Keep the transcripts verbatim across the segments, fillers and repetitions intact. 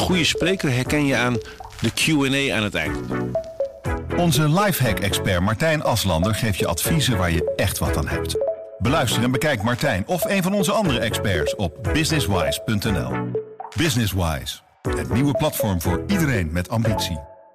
goede spreker herken je aan de Q en A aan het eind. Onze lifehack-expert Martijn Aslander geeft je adviezen waar je echt wat aan hebt. Beluister en bekijk Martijn of een van onze andere experts op businesswise punt n l. Businesswise, het nieuwe platform voor iedereen met ambitie.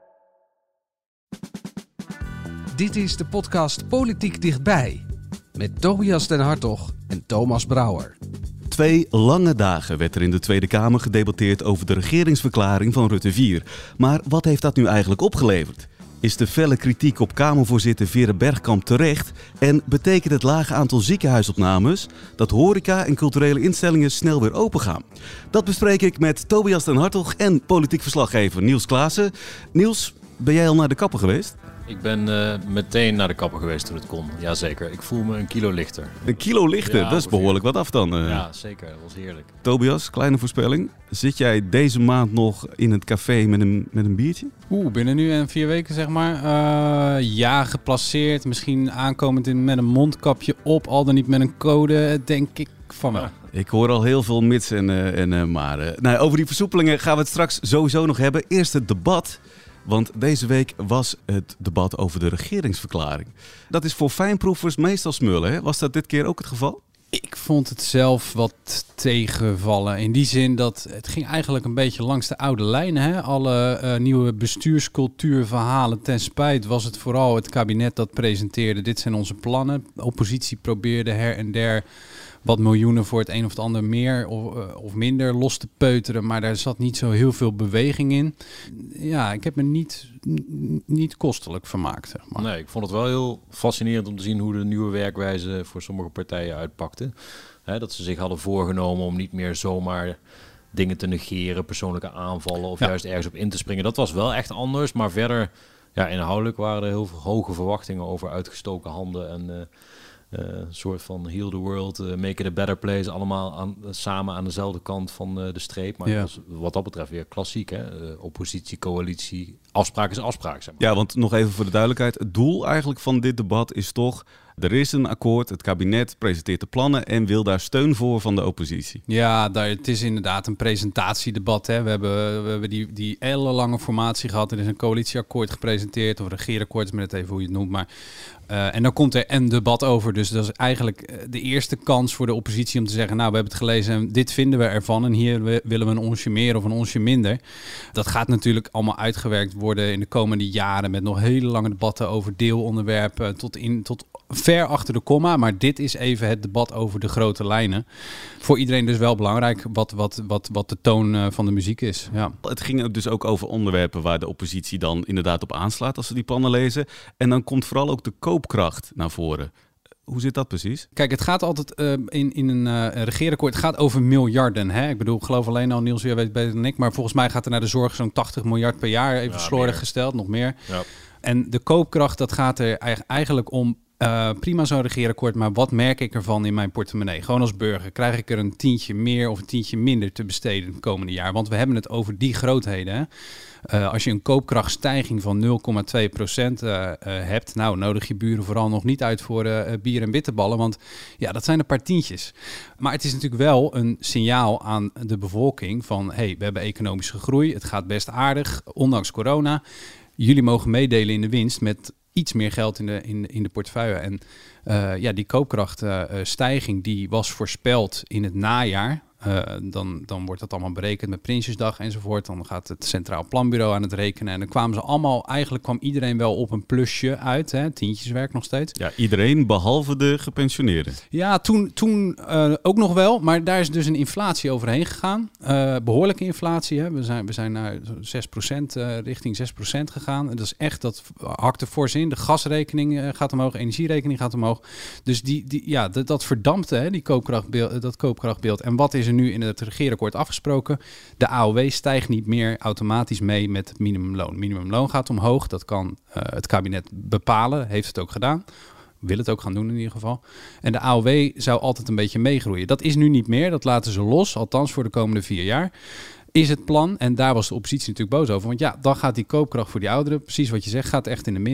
Dit is de podcast Politiek Dichtbij. Met Tobias den Hartog en Thomas Brouwer. Twee lange dagen werd er in de Tweede Kamer gedebatteerd over de regeringsverklaring van Rutte vier. Maar wat heeft dat nu eigenlijk opgeleverd? Is de felle kritiek op Kamervoorzitter Vera Bergkamp terecht? En betekent het lage aantal ziekenhuisopnames dat horeca en culturele instellingen snel weer opengaan? Dat bespreek ik met Tobias den Hartog en politiek verslaggever Niels Klaassen. Niels, ben jij al naar de kapper geweest? Ik ben uh, meteen naar de kapper geweest toen het kon. Jazeker, ik voel me een kilo lichter. Een kilo lichter? Ja, dat is behoorlijk wat af dan. Uh. Ja, zeker. Dat was heerlijk. Tobias, kleine voorspelling. Zit jij deze maand nog in het café met een, met een biertje? Oeh, binnen nu en vier weken zeg maar. Uh, ja, geplaceerd. Misschien aankomend in, met een mondkapje op. Al dan niet met een code, denk ik van wel. Ik hoor al heel veel mits en, uh, en uh, maar. Uh, nou, over die versoepelingen gaan we het straks sowieso nog hebben. Eerst het debat. Want deze week was het debat over de regeringsverklaring. Dat is voor fijnproevers meestal smullen, hè? Was dat dit keer ook het geval? Ik vond het zelf wat tegenvallen. In die zin dat het ging eigenlijk een beetje langs de oude lijnen. Hè? Alle uh, nieuwe bestuurscultuurverhalen ten spijt was het vooral het kabinet dat presenteerde. Dit zijn onze plannen. De oppositie probeerde her en der wat miljoenen voor het een of het ander meer of, uh, of minder los te peuteren. Maar daar zat niet zo heel veel beweging in. Ja, ik heb me niet, n- niet kostelijk vermaakt. Zeg maar. Nee, ik vond het wel heel fascinerend om te zien hoe de nieuwe werkwijze voor sommige partijen uitpakte. Hè, dat ze zich hadden voorgenomen om niet meer zomaar dingen te negeren, persoonlijke aanvallen of ja. juist ergens op in te springen. Dat was wel echt anders, maar verder, ja, inhoudelijk waren er heel veel hoge verwachtingen over uitgestoken handen en uh, een uh, soort van heal the world, uh, make it a better place, allemaal aan, uh, samen aan dezelfde kant van uh, de streep. Maar ja. was, wat dat betreft weer klassiek, hè? Uh, oppositie, coalitie, afspraak is afspraak. Zeg maar. Ja, want nog even voor de duidelijkheid, het doel eigenlijk van dit debat is toch, er is een akkoord, het kabinet presenteert de plannen en wil daar steun voor van de oppositie. Ja, daar, het is inderdaad een presentatiedebat. Hè. We hebben, we hebben die, die ellenlange formatie gehad. Er is een coalitieakkoord gepresenteerd, of een regeerakkoord, is maar net even hoe je het noemt. Maar, uh, en dan komt er een debat over. Dus dat is eigenlijk de eerste kans voor de oppositie om te zeggen, nou, we hebben het gelezen en dit vinden we ervan. En hier willen we een onsje meer of een onsje minder. Dat gaat natuurlijk allemaal uitgewerkt worden in de komende jaren met nog hele lange debatten over deelonderwerpen tot in tot ver achter de komma, maar dit is even het debat over de grote lijnen. Voor iedereen dus wel belangrijk wat, wat, wat, wat de toon van de muziek is. Ja. Het ging dus ook over onderwerpen waar de oppositie dan inderdaad op aanslaat als ze die plannen lezen. En dan komt vooral ook de koopkracht naar voren. Hoe zit dat precies? Kijk, het gaat altijd uh, in, in een uh, regeerakkoord, het gaat over miljarden. Hè? Ik bedoel, ik geloof alleen al, Niels, jij weet beter dan ik, maar volgens mij gaat er naar de zorg zo'n tachtig miljard per jaar, even ja, slordig meer. gesteld, nog meer. Ja. En de koopkracht, dat gaat er eigenlijk om. Uh, prima zo'n regeerakkoord, maar wat merk ik ervan in mijn portemonnee? Gewoon als burger, krijg ik er een tientje meer of een tientje minder te besteden het komende jaar? Want we hebben het over die grootheden. Hè? Uh, als je een koopkrachtstijging van nul komma twee procent uh, uh, hebt, nou, nodig je buren vooral nog niet uit voor uh, bier en bitterballen, want ja, dat zijn een paar tientjes. Maar het is natuurlijk wel een signaal aan de bevolking van, hey, we hebben economische groei, het gaat best aardig, ondanks corona. Jullie mogen meedelen in de winst met iets meer geld in de, in, in de portefeuille. En uh, ja, die koopkrachtstijging uh, die was voorspeld in het najaar. Uh, dan, dan wordt dat allemaal berekend met Prinsjesdag enzovoort. Dan gaat het Centraal Planbureau aan het rekenen. En dan kwamen ze allemaal, eigenlijk kwam iedereen wel op een plusje uit. Hè? Tientjeswerk nog steeds. Ja, iedereen behalve de gepensioneerden. Ja, toen, toen uh, ook nog wel. Maar daar is dus een inflatie overheen gegaan. Uh, behoorlijke inflatie. Hè? We zijn, we zijn naar zes procent, uh, richting zes procent gegaan. En dat is echt, dat hakt er fors in. De gasrekening uh, gaat omhoog, energierekening gaat omhoog. Dus die, die, ja, dat, dat verdampte, hè, die koopkrachtbeeld, dat koopkrachtbeeld. En wat is er nu in het regeerakkoord afgesproken? De A O W stijgt niet meer automatisch mee met het minimumloon. Minimumloon gaat omhoog. Dat kan uh, het kabinet bepalen. Heeft het ook gedaan. Wil het ook gaan doen in ieder geval. En de A O W zou altijd een beetje meegroeien. Dat is nu niet meer. Dat laten ze los. Althans voor de komende vier jaar. Is het plan. En daar was de oppositie natuurlijk boos over. Want ja, dan gaat die koopkracht voor die ouderen, precies wat je zegt, gaat echt in de min.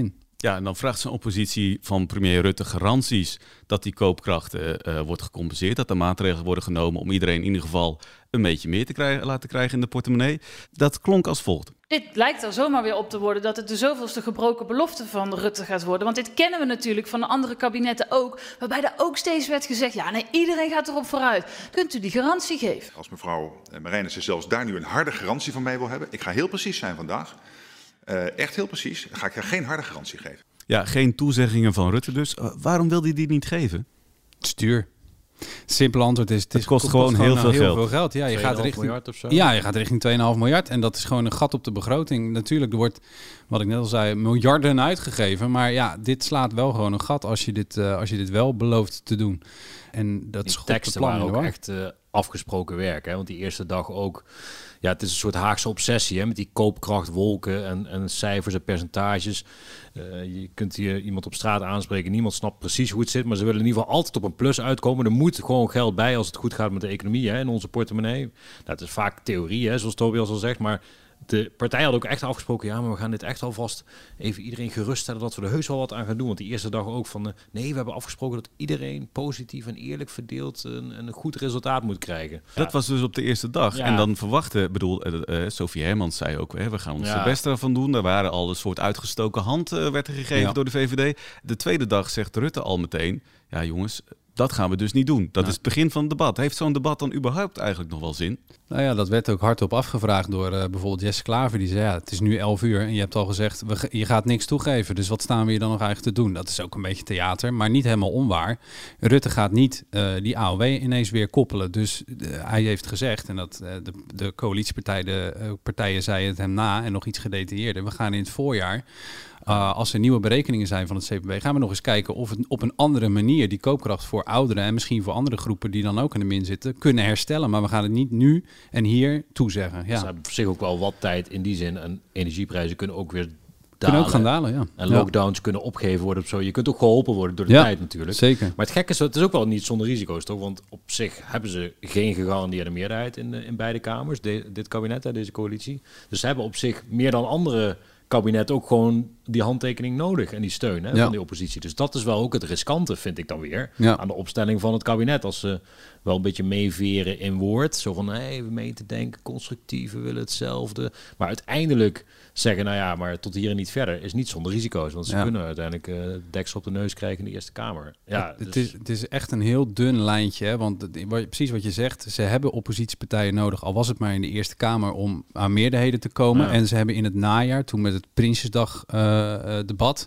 Ja, en dan vraagt zijn oppositie van premier Rutte garanties dat die koopkracht uh, uh, wordt gecompenseerd. Dat er maatregelen worden genomen om iedereen in ieder geval een beetje meer te krijgen, laten krijgen in de portemonnee. Dat klonk als volgt. Dit lijkt er zomaar weer op te worden dat het de zoveelste gebroken belofte van Rutte gaat worden. Want dit kennen we natuurlijk van de andere kabinetten ook. Waarbij er ook steeds werd gezegd, ja nee, iedereen gaat erop vooruit. Kunt u die garantie geven? Als mevrouw Marijnissen zelfs daar nu een harde garantie van mij wil hebben. Ik ga heel precies zijn vandaag. Uh, echt heel precies. Dan ga ik haar geen harde garantie geven. Ja, geen toezeggingen van Rutte dus. Uh, waarom wil hij die niet geven? Stuur. Simpel antwoord is, het, is, het kost het gewoon, kost heel, gewoon veel, heel geld. veel geld. Ja, je gaat richting miljard of zo. Ja, je gaat richting twee komma vijf miljard en dat is gewoon een gat op de begroting. Natuurlijk, er wordt, wat ik net al zei, miljarden uitgegeven, maar ja, dit slaat wel gewoon een gat als je dit, uh, als je dit wel belooft te doen. En dat die schopt teksten de plannen waren ook hoor. echt uh, afgesproken werk, hè? Want die eerste dag ook. Ja, het is een soort Haagse obsessie, hè, met die koopkrachtwolken en, en cijfers en percentages. Uh, je kunt hier iemand op straat aanspreken, niemand snapt precies hoe het zit, maar ze willen in ieder geval altijd op een plus uitkomen. Er moet gewoon geld bij als het goed gaat met de economie, hè, in onze portemonnee. Nou, het is vaak theorie, hè, zoals Tobias al zegt, maar de partij had ook echt afgesproken, ja, maar we gaan dit echt alvast even iedereen geruststellen dat we er heus wel wat aan gaan doen. Want die eerste dag ook van, uh, nee, we hebben afgesproken dat iedereen positief en eerlijk verdeeld een, een goed resultaat moet krijgen. Dat ja. was dus op de eerste dag. Ja. En dan verwachten, bedoel, uh, uh, Sophie Hermans zei ook, hè, we gaan ons Ja. het beste ervan doen. Er waren al een soort uitgestoken hand uh, werd er gegeven Ja. door de V V D. De tweede dag zegt Rutte al meteen, ja jongens, dat gaan we dus niet doen. Dat Nou. is het begin van het debat. Heeft zo'n debat dan überhaupt eigenlijk nog wel zin? Nou ja, dat werd ook hardop afgevraagd door uh, bijvoorbeeld Jesse Klaver. Die zei, ja, het is nu elf uur en je hebt al gezegd, we, je gaat niks toegeven. Dus wat staan we hier dan nog eigenlijk te doen? Dat is ook een beetje theater, maar niet helemaal onwaar. Rutte gaat niet uh, die A O W ineens weer koppelen. Dus uh, hij heeft gezegd, en dat uh, de, de coalitiepartijen de, uh, partijen zeiden het hem na en nog iets gedetailleerder. We gaan in het voorjaar, Uh, als er nieuwe berekeningen zijn van het C P B, gaan we nog eens kijken of het op een andere manier die koopkracht voor ouderen en misschien voor andere groepen die dan ook in de min zitten, kunnen herstellen. Maar we gaan het niet nu en hier toezeggen. Ja. Ze hebben op zich ook wel wat tijd in die zin en energieprijzen kunnen ook weer dalen. Kunnen ook gaan dalen, ja. En ja. lockdowns kunnen opgegeven worden of zo. Je kunt ook geholpen worden door de Ja, tijd natuurlijk. Zeker. Maar het gekke is, het is ook wel niet zonder risico's, toch? Want op zich hebben ze geen gegarandeerde meerderheid in, de, in beide kamers, de, dit kabinet, hè, deze coalitie. Dus ze hebben op zich meer dan andere kabinet ook gewoon die handtekening nodig en die steun, hè, ja. van die oppositie. Dus dat is wel ook het riskante, vind ik dan weer, ja. aan de opstelling van het kabinet. Als ze wel een beetje meeveren in woord, zo van, hey, we meen te denken, constructief, we willen hetzelfde. Maar uiteindelijk zeggen, nou ja, maar tot hier en niet verder, is niet zonder risico's. Want ze ja. kunnen uiteindelijk uh, deksel op de neus krijgen in de Eerste Kamer. Ja, het, dus... het, is, het is echt een heel dun lijntje, hè? Want het, precies wat je zegt, ze hebben oppositiepartijen nodig, al was het maar in de Eerste Kamer, om aan meerderheden te komen. Ja. En ze hebben in het najaar, toen met het Prinsjesdag uh, uh, debat,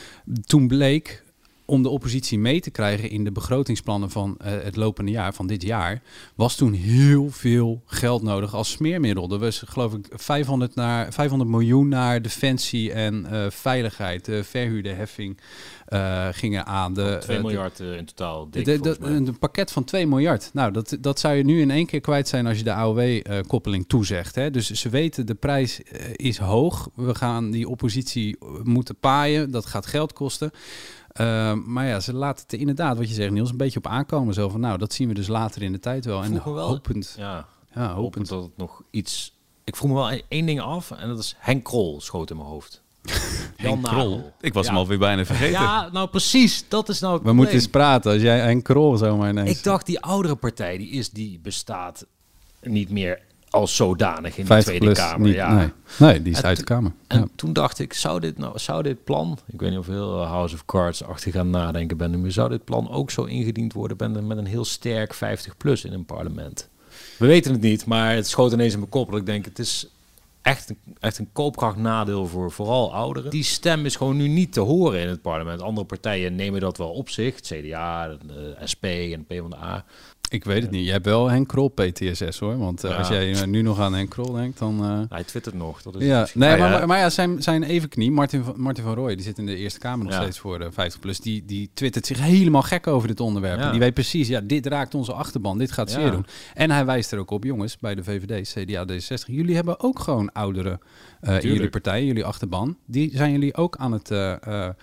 toen bleek, om de oppositie mee te krijgen in de begrotingsplannen van uh, het lopende jaar, van dit jaar, was toen heel veel geld nodig als smeermiddel. Er was, geloof ik, vijfhonderd, naar, vijfhonderd miljoen naar defensie en uh, veiligheid. De verhuurderheffing uh, gingen aan. De, twee uh, miljard uh, in totaal. Dik, de, de, een pakket van twee miljard. Nou, dat, dat zou je nu in één keer kwijt zijn als je de A O W-koppeling uh, toezegt. Hè? Dus ze weten, de prijs uh, is hoog. We gaan die oppositie moeten paaien. Dat gaat geld kosten. Uh, maar ja, ze laten het er inderdaad, wat je zegt Niels, een beetje op aankomen. Zo van, nou, dat zien we dus later in de tijd wel. En wel, hopend, ja, ja, hopend. hopend dat het nog iets... Ik vroeg me wel één ding af en dat is Henk Krol schoot in mijn hoofd. Henk Krol? Ik was ja. hem alweer bijna vergeten. Ja, nou precies, dat is nou het We moeten eens praten, als jij Henk Krol zomaar ineens... Ik dacht, die oudere partij, die, is, die bestaat niet meer als zodanig in de Tweede plus, Kamer. Niet, ja. nee. nee, die is en uit de Kamer. En ja. toen dacht ik, zou dit, nou, zou dit plan, ik weet niet of heel House of Cards achter gaan nadenken ben, maar zou dit plan ook zo ingediend worden met een heel sterk vijftig plus in een parlement? We weten het niet, maar het schoot ineens in mijn kop. Dat ik denk, het is echt een, echt een koopkrachtnadeel voor vooral ouderen. Die stem is gewoon nu niet te horen in het parlement. Andere partijen nemen dat wel op zich. Het C D A, de S P en de PvdA. Ik weet het niet. Je hebt wel Henk Krol P T S S hoor. Want uh, ja. als jij nu nog aan Henk Krol denkt, dan... Uh... Hij twittert nog. Dat is ja, nee, ah, maar, ja. maar, maar ja, zijn, zijn evenknie, Martin van, Martin van Rooij, die zit in de Eerste Kamer nog ja. steeds voor de vijftig plus. Die, die twittert zich helemaal gek over dit onderwerp. Ja. Die weet precies, ja, dit raakt onze achterban. Dit gaat zeer ja. doen. En hij wijst er ook op, jongens, bij de V V D, C D A, D zestig. Jullie hebben ook gewoon ouderen uh, in jullie partij, jullie achterban. Die zijn jullie ook aan het... Uh, uh,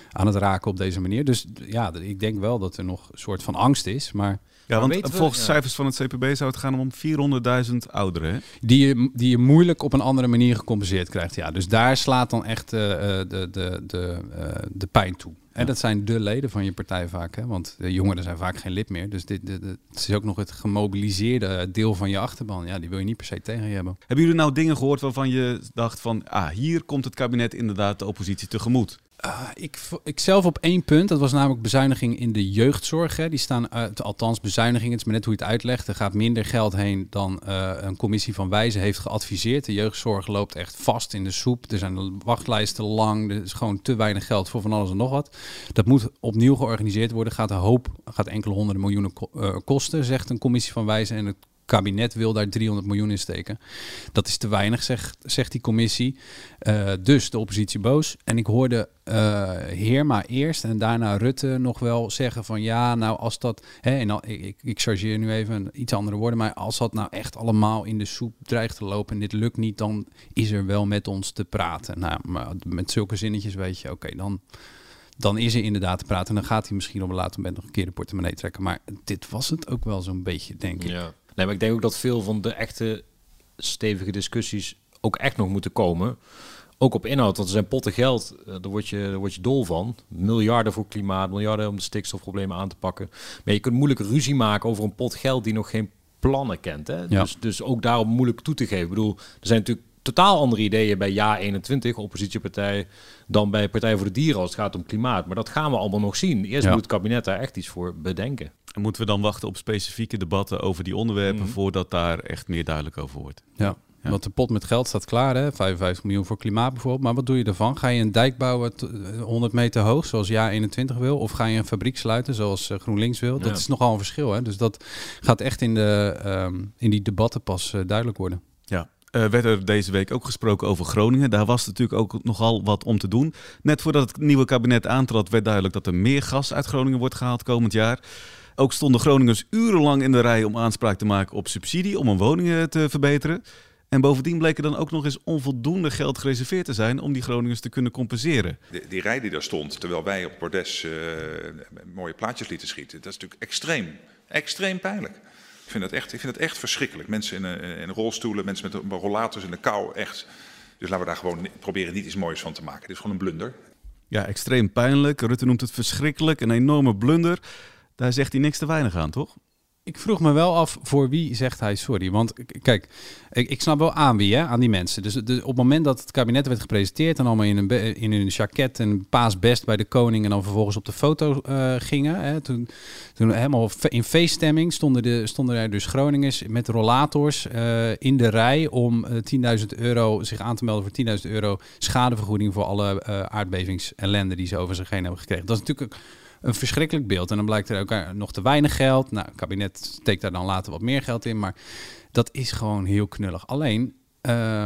aan het raken op deze manier. Dus ja, ik denk wel dat er nog een soort van angst is, maar... Ja, want we, volgens ja. cijfers van het C P B zou het gaan om vierhonderdduizend ouderen. Hè? Die je, die je moeilijk op een andere manier gecompenseerd krijgt. Ja, dus daar slaat dan echt uh, de, de, de, uh, de pijn toe. En dat zijn de leden van je partij vaak. Hè? Want de jongeren zijn vaak geen lid meer. Dus dit, dit, dit het is ook nog het gemobiliseerde deel van je achterban. Ja, die wil je niet per se tegen je hebben. Hebben jullie nou dingen gehoord waarvan je dacht van... ah, hier komt het kabinet inderdaad de oppositie tegemoet? Uh, ik, ik zelf op één punt, dat was namelijk bezuiniging in de jeugdzorg. Hè. Die staan, uh, althans bezuinigingen, het is maar net hoe je het uitlegt. Er gaat minder geld heen dan uh, een commissie van Wijzen heeft geadviseerd. De jeugdzorg loopt echt vast in de soep. Er zijn wachtlijsten lang, er is gewoon te weinig geld voor van alles en nog wat. Dat moet opnieuw georganiseerd worden, gaat een hoop, gaat enkele honderden miljoenen ko- uh, kosten, zegt een commissie van Wijzen. En het kabinet wil daar driehonderd miljoen in steken. Dat is te weinig, zegt, zegt die commissie. Uh, dus de oppositie boos. En ik hoorde uh, Heerma eerst en daarna Rutte nog wel zeggen van ja, nou als dat... Hè, en al, ik, ik chargeer nu even iets andere woorden, maar als dat nou echt allemaal in de soep dreigt te lopen en dit lukt niet, dan is er wel met ons te praten. Nou, maar met zulke zinnetjes weet je, oké, okay, dan... dan is er inderdaad te praten. En dan gaat hij misschien op een later moment nog een keer de portemonnee trekken. Maar dit was het ook wel zo'n beetje, denk ik. Ja. Nee, maar ik denk ook dat veel van de echte stevige discussies ook echt nog moeten komen. Ook op inhoud, want er zijn potten geld. Daar word je, daar word je dol van. Miljarden voor klimaat, miljarden om de stikstofproblemen aan te pakken. Maar je kunt moeilijk ruzie maken over een pot geld die nog geen plannen kent. Hè? Ja. Dus, dus ook daarom moeilijk toe te geven. Ik bedoel, er zijn natuurlijk totaal andere ideeën bij Ja eenentwintig, oppositiepartij, dan bij Partij voor de Dieren als het gaat om klimaat. Maar dat gaan we allemaal nog zien. Eerst ja. moet het kabinet daar echt iets voor bedenken. En moeten we dan wachten op specifieke debatten over die onderwerpen... Mm. voordat daar echt meer duidelijk over wordt? Ja. Ja. Want de pot met geld staat klaar, hè? vijfenvijftig miljoen voor klimaat bijvoorbeeld. Maar wat doe je ervan? Ga je een dijk bouwen t- honderd meter hoog, zoals Ja eenentwintig wil? Of ga je een fabriek sluiten, zoals uh, GroenLinks wil? Dat ja. is nogal een verschil, hè? Dus dat gaat echt in, de, um, in die debatten pas uh, duidelijk worden. Ja. Uh, werd er deze week ook gesproken over Groningen. Daar was natuurlijk ook nogal wat om te doen. Net voordat het nieuwe kabinet aantrad, werd duidelijk dat er meer gas uit Groningen wordt gehaald komend jaar. Ook stonden Groningers urenlang in de rij om aanspraak te maken op subsidie om hun woningen te verbeteren. En bovendien bleek er dan ook nog eens onvoldoende geld gereserveerd te zijn om die Groningers te kunnen compenseren. Die, die rij die daar stond, terwijl wij op het bordes uh, mooie plaatjes lieten schieten, dat is natuurlijk extreem, extreem pijnlijk. Ik vind dat echt, ik vind dat echt verschrikkelijk. Mensen in, uh, in rolstoelen, mensen met rollators in de kou, echt. Dus laten we daar gewoon proberen niet iets moois van te maken. Dit is gewoon een blunder. Ja, extreem pijnlijk. Rutte noemt het verschrikkelijk, een enorme blunder. Daar zegt hij niks te weinig aan, toch? Ik vroeg me wel af, voor wie zegt hij sorry? Want k- kijk, ik, ik snap wel aan wie, hè? Aan die mensen. Dus de, op het moment dat het kabinet werd gepresenteerd en allemaal in een, be- in een jacket en paasbest bij de koning en dan vervolgens op de foto uh, gingen. Hè? Toen, toen helemaal in feeststemming stonden, de, stonden er dus Groningers met rollators uh, in de rij om uh, tienduizend euro, zich aan te melden voor tienduizend euro schadevergoeding voor alle uh, aardbevingsellende die ze over zich heen hebben gekregen. Dat is natuurlijk een verschrikkelijk beeld. En dan blijkt er ook nog te weinig geld. Nou, het kabinet steekt daar dan later wat meer geld in. Maar dat is gewoon heel knullig. Alleen, uh,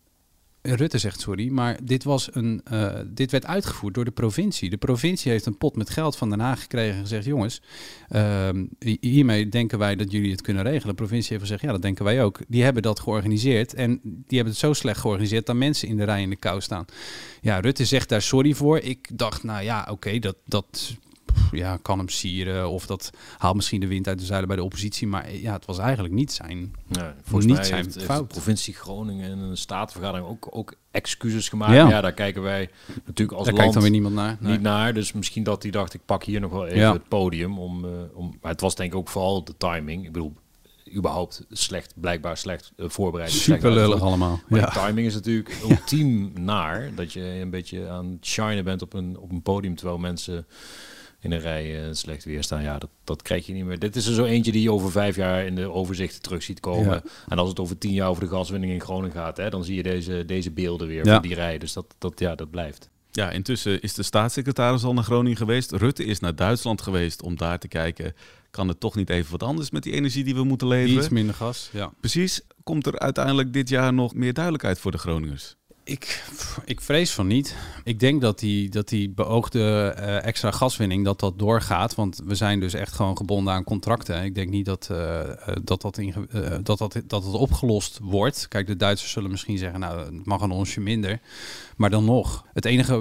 Rutte zegt sorry, maar dit, was een, uh, dit werd uitgevoerd door de provincie. De provincie heeft een pot met geld van Den Haag gekregen en gezegd, jongens, uh, hiermee denken wij dat jullie het kunnen regelen. De provincie heeft gezegd, ja, dat denken wij ook. Die hebben dat georganiseerd en die hebben het zo slecht georganiseerd dat mensen in de rij in de kou staan. Ja, Rutte zegt daar sorry voor. Ik dacht, nou ja, oké, okay, dat... dat ja, kan hem sieren of dat haalt misschien de wind uit de zeilen bij de oppositie. Maar ja, het was eigenlijk niet zijn, ja, volgens niet mij zijn heeft, fout. Heeft de provincie Groningen en een statenvergadering ook, ook excuses gemaakt. Ja. ja, daar kijken wij natuurlijk als daar land kijkt dan weer niemand naar. niet nee. naar. Dus misschien dat hij dacht, ik pak hier nog wel even ja. het podium. Om, uh, om, maar het was denk ik ook vooral de timing. Ik bedoel, überhaupt slecht, blijkbaar slecht uh, voorbereid. Super lullig allemaal. Maar ja. de timing is natuurlijk ultiem naar. Dat je een beetje aan het shinen bent op een, op een podium, terwijl mensen in een rij uh, slecht weer staan. Ja, dat, dat krijg je niet meer. Dit is er zo eentje die je over vijf jaar in de overzichten terug ziet komen. Ja. En als het over tien jaar over de gaswinning in Groningen gaat, hè, dan zie je deze, deze beelden weer ja. van die rij. Dus dat, dat, ja, dat blijft. Ja, intussen is de staatssecretaris al naar Groningen geweest. Rutte is naar Duitsland geweest om daar te kijken, kan het toch niet even wat anders met die energie die we moeten leveren? Iets minder gas, ja. Precies. Komt er uiteindelijk dit jaar nog meer duidelijkheid voor de Groningers? Ik, ik vrees van niet. Ik denk dat die, dat die beoogde uh, extra gaswinning, dat dat doorgaat. Want we zijn dus echt gewoon gebonden aan contracten. Ik denk niet dat, uh, dat, dat, inge- uh, dat, dat, dat het opgelost wordt. Kijk, de Duitsers zullen misschien zeggen, nou, het mag een onsje minder. Maar dan nog, het enige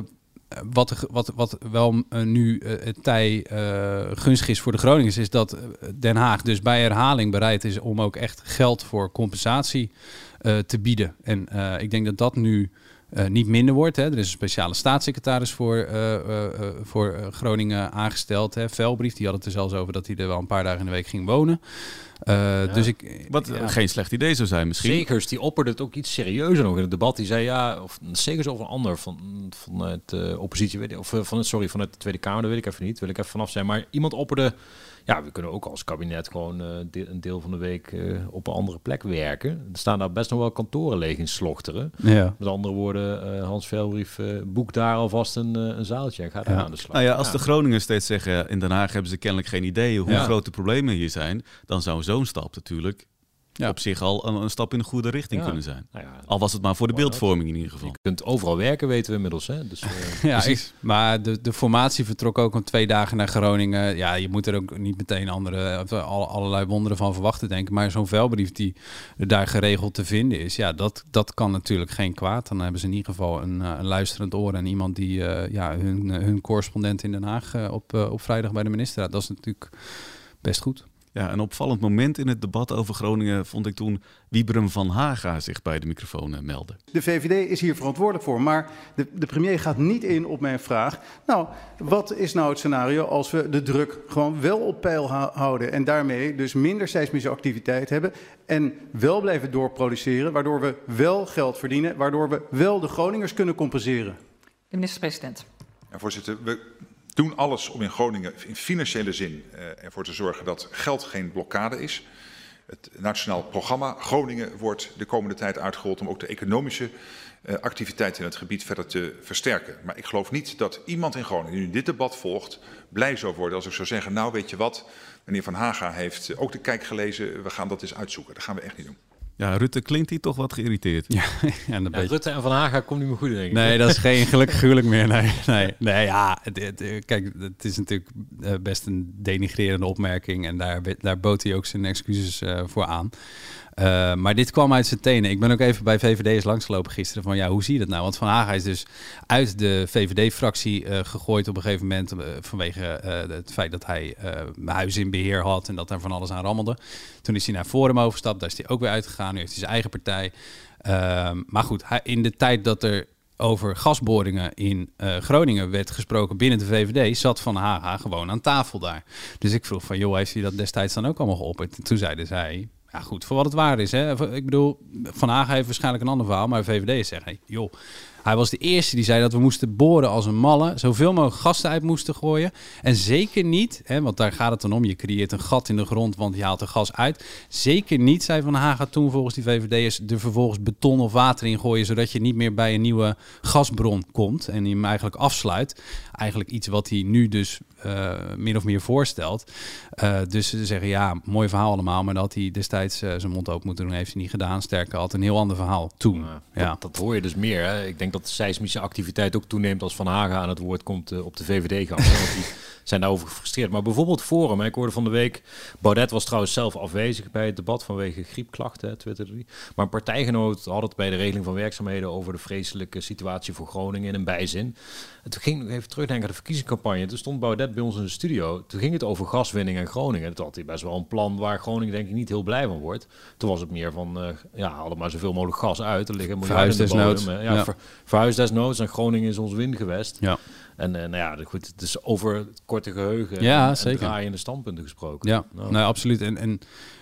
wat, wat, wat wel uh, nu uh, het tij uh, gunstig is voor de Groningers, is dat Den Haag dus bij herhaling bereid is om ook echt geld voor compensatie uh, te bieden. En uh, ik denk dat dat nu uh, niet minder wordt. Hè. Er is een speciale staatssecretaris voor, uh, uh, uh, voor uh, Groningen aangesteld. Hè. Velbrief, die had het er zelfs over dat hij er wel een paar dagen in de week ging wonen. Uh, ja. Dus ik, Wat ja. geen slecht idee zou zijn misschien. Segers, die opperde het ook iets serieuzer nog in het debat. Die zei ja, of Segers of een ander van, vanuit de uh, oppositie, weet ik, of uh, van het, sorry, vanuit de Tweede Kamer, dat weet ik even niet. Wil ik even vanaf zijn. Maar iemand opperde, ja, we kunnen ook als kabinet gewoon uh, de, een deel van de week uh, op een andere plek werken. Er staan daar best nog wel kantoren leeg in Slochteren. Ja. Met andere woorden, uh, Hans Velbrief, uh, boek daar alvast een, uh, een zaaltje en ga daar ja. aan de slag. Nou ja, als ja. de Groningers steeds zeggen, in Den Haag hebben ze kennelijk geen idee hoe ja. groot de problemen hier zijn, dan zou zo'n stap natuurlijk ja. op zich al een, een stap in de goede richting ja. kunnen zijn. Nou ja, al was het maar voor de beeldvorming in ieder geval. Je kunt overal werken, weten we inmiddels. Hè? Dus, uh, ja, ik, maar de, de formatie vertrok ook om twee dagen naar Groningen. Ja, je moet er ook niet meteen andere, of alle, allerlei wonderen van verwachten, denk ik. Maar zo'n Velbrief die daar geregeld te vinden is, ja, dat, dat kan natuurlijk geen kwaad. Dan hebben ze in ieder geval een, een luisterend oor en iemand die uh, ja, hun, hun correspondent in Den Haag uh, op, uh, op vrijdag bij de ministerraad. Dat is natuurlijk best goed. Ja, een opvallend moment in het debat over Groningen vond ik toen Wiebren van Haga zich bij de microfoon uh, meldde. De V V D is hier verantwoordelijk voor, maar de, de premier gaat niet in op mijn vraag. Nou, wat is nou het scenario als we de druk gewoon wel op peil ha- houden en daarmee dus minder seismische activiteit hebben en wel blijven doorproduceren, waardoor we wel geld verdienen, waardoor we wel de Groningers kunnen compenseren? De minister-president. Ja, voorzitter, we doen alles om in Groningen in financiële zin uh, ervoor te zorgen dat geld geen blokkade is. Het nationaal programma Groningen wordt de komende tijd uitgerold om ook de economische uh, activiteit in het gebied verder te versterken. Maar ik geloof niet dat iemand in Groningen die nu dit debat volgt blij zou worden als ik zou zeggen, nou weet je wat, meneer Van Haga heeft ook de kijk gelezen, we gaan dat eens uitzoeken. Dat gaan we echt niet doen. Ja, Rutte klinkt hier toch wat geïriteerd. Ja, ja, een ja, beetje. Rutte en Van Haga komt niet meer goed, denk ik. Nee, dat is geen gelukkig huwelijk meer. Nee, nee, nee ja, het, het, kijk, het is natuurlijk best een denigrerende opmerking. En daar, daar bood hij ook zijn excuses uh, voor aan. Uh, maar dit kwam uit zijn tenen. Ik ben ook even bij V V D'ers langsgelopen gisteren van ja, hoe zie je dat nou? Want Van Haga is dus uit de V V D-fractie uh, gegooid op een gegeven moment uh, vanwege uh, het feit dat hij uh, huizen in beheer had en dat daar van alles aan rammelde. Toen is hij naar Forum overgestapt, daar is hij ook weer uitgegaan. Nu heeft hij zijn eigen partij. Uh, maar goed, hij, in de tijd dat er over gasboringen in uh, Groningen werd gesproken binnen de V V D, zat Van Haga gewoon aan tafel daar. Dus ik vroeg van, joh, heeft hij dat destijds dan ook allemaal geopperd? En toen zeiden zij, ja goed, voor wat het waar is. Hè? Ik bedoel, Van Haga heeft waarschijnlijk een ander verhaal, maar de V V D zegt, hey, joh, hij was de eerste die zei dat we moesten boren als een malle, zoveel mogelijk gasten uit moesten gooien. En zeker niet, hè, want daar gaat het dan om, je creëert een gat in de grond, want je haalt er gas uit. Zeker niet, zei Van Haga toen volgens die V V D'ers, er vervolgens beton of water in gooien, zodat je niet meer bij een nieuwe gasbron komt en je hem eigenlijk afsluit. Eigenlijk iets wat hij nu dus uh, min of meer voorstelt. Uh, dus ze zeggen, ja, mooi verhaal allemaal, maar dat had hij destijds uh, zijn mond open moeten doen, heeft hij niet gedaan. Sterker, had een heel ander verhaal toen. Ja, ja. Dat, dat hoor je dus meer. Hè? Ik denk dat de seismische activiteit ook toeneemt als Van Haga aan het woord komt uh, op de V V D-gang. Want die zijn daarover gefrustreerd. Maar bijvoorbeeld Forum, hè, ik hoorde van de week, Baudet was trouwens zelf afwezig bij het debat vanwege griepklachten, twitterde hij. Maar een partijgenoot had het bij de regeling van werkzaamheden over de vreselijke situatie voor Groningen in een bijzin. En toen ging ik even terugdenken aan de verkiezingscampagne. Toen stond Baudet bij ons in de studio. Toen ging het over gaswinning en Groningen. Toen had hij best wel een plan waar Groningen denk ik niet heel blij van wordt. Toen was het meer van, uh, ja, haal er maar zoveel mogelijk gas uit. Er liggen verhuis desnoods. Ja, ja. Ver, verhuis desnoods. En Groningen is ons windgewest. Ja. En uh, nou ja, goed, het is over het korte geheugen ja, en, zeker. en draaiende standpunten gesproken. Ja, nou, nou absoluut. En, en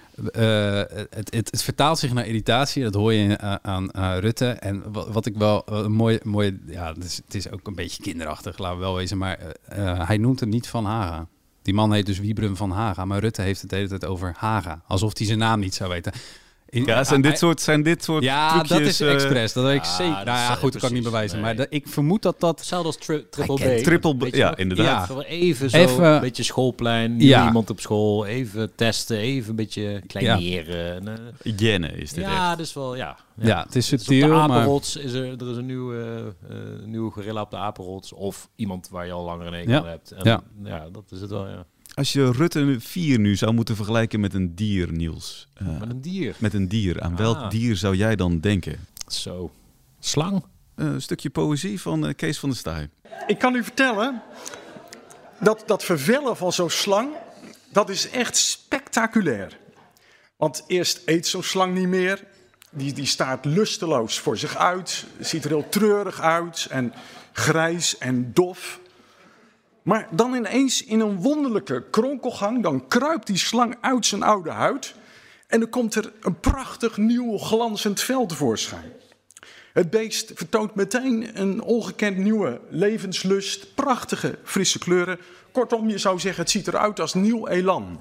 uh, het, het, het vertaalt zich naar irritatie. Dat hoor je uh, aan uh, Rutte. En wat, wat ik wel uh, mooi, mooi, ja, het is, het is ook een beetje kinderachtig, laten we wel wezen. Maar uh, uh, hij noemt hem niet Van Haga. Die man heet dus Wiebren van Haga. Maar Rutte heeft het de hele tijd over Haga. Alsof hij zijn naam niet zou weten. In, ja, zijn dit soort, zijn dit soort ja, trucjes... dat is expres. Dat weet ik ja, zeker. Nou ja, goed, dat kan ik niet bewijzen. Nee. Maar de, ik vermoed dat dat... Hetzelfde als tri- Triple B. Triple B, ja, inderdaad. Ja. Even zo, even, een beetje schoolplein, ja. iemand op school, even testen, even een beetje kleineren. Ja. Hygiëne is dit Ja, echt. dus wel, ja. Ja, ja het is dus subtiel, op de maar... Apenrots is er, er is een nieuwe, uh, nieuwe gorilla op de Apenrots. Of iemand waar je al langer een hekel ja. hebt. En, ja. ja, dat is het wel, ja. Als je Rutte vier nu zou moeten vergelijken met een dier, Niels. Uh, met een dier? Met een dier. Aan ah. welk dier zou jij dan denken? Zo. Slang? Uh, een stukje poëzie van uh, Kees van der Staaij. ik kan u vertellen, dat, dat vervellen van zo'n slang, dat is echt spectaculair. Want eerst eet zo'n slang niet meer. Die, die staart lusteloos voor zich uit. Ziet er heel treurig uit en grijs en dof. Maar dan ineens in een wonderlijke kronkelgang, dan kruipt die slang uit zijn oude huid. En dan komt er een prachtig nieuw glanzend vel tevoorschijn. Het beest vertoont meteen een ongekend nieuwe levenslust, prachtige frisse kleuren. Kortom, je zou zeggen, het ziet eruit als nieuw elan.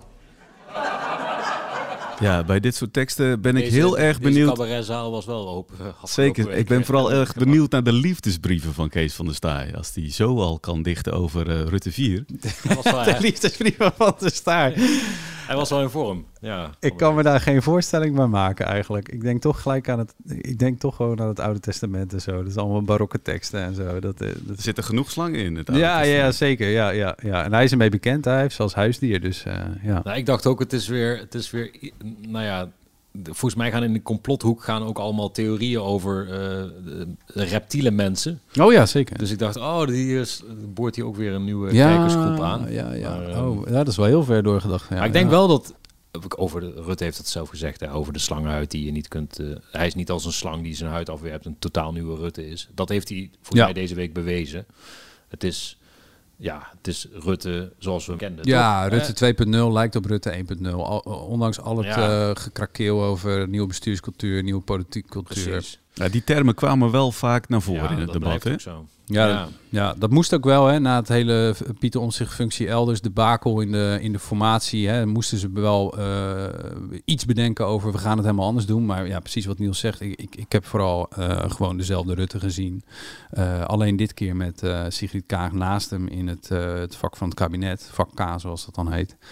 Ja, bij dit soort teksten ben ik deze, heel erg benieuwd. Deze cabaretzaal was wel open. Zeker, ik ben vooral erg benieuwd naar de liefdesbrieven van Kees van der Staaij. Als die zo al kan dichten over uh, Rutte vier. Was wel, de liefdesbrieven van der Staaij. Hij was wel in vorm. Ja, ik kan me daar geen voorstelling bij maken eigenlijk. Ik denk toch gelijk aan het. Ik denk toch gewoon aan het Oude Testament en zo. Dat is allemaal barokke teksten en zo. Dat, dat... Er zitten genoeg slangen in het Oude ja, Testament. ja, zeker. Ja, ja, ja. En hij is ermee bekend. Hij heeft zelfs huisdier. Dus uh, ja. Nou, ik dacht ook, het is weer, het is weer, nou ja. Volgens mij gaan in de complothoek gaan ook allemaal theorieën over uh, de reptiele mensen. Oh ja, zeker. Dus ik dacht, oh, die is, boort hier ook weer een nieuwe ja, kijkersgroep aan. Ja, ja. Maar, uh, oh, ja, dat is wel heel ver doorgedacht. Ja, maar ik denk ja. wel dat, over de, Rutte heeft het zelf gezegd, hè, over de slangenhuid die je niet kunt... Uh, hij is niet als een slang die zijn huid afwerpt een totaal nieuwe Rutte is. Dat heeft hij volgens ja. mij deze week bewezen. Het is... Ja, het is Rutte zoals we hem kenden. Ja, toch? Rutte twee punt nul lijkt op Rutte één punt nul. Al, ondanks al het ja. uh, gekrakeel over nieuwe bestuurscultuur, nieuwe politieke cultuur. Precies. Ja, die termen kwamen wel vaak naar voren ja, in het dat debat. Hè? Zo. Ja, ja. Dat, ja, dat moest ook wel. Hè, na het hele Pieter Omtzigt functie elders, debakel in de, in de formatie. Hè, moesten ze wel uh, iets bedenken over we gaan het helemaal anders doen. Maar ja, precies wat Niels zegt. Ik, ik, ik heb vooral uh, gewoon dezelfde Rutte gezien. Uh, alleen dit keer met uh, Sigrid Kaag naast hem in het, uh, het vak van het kabinet. Vak K, zoals dat dan heet.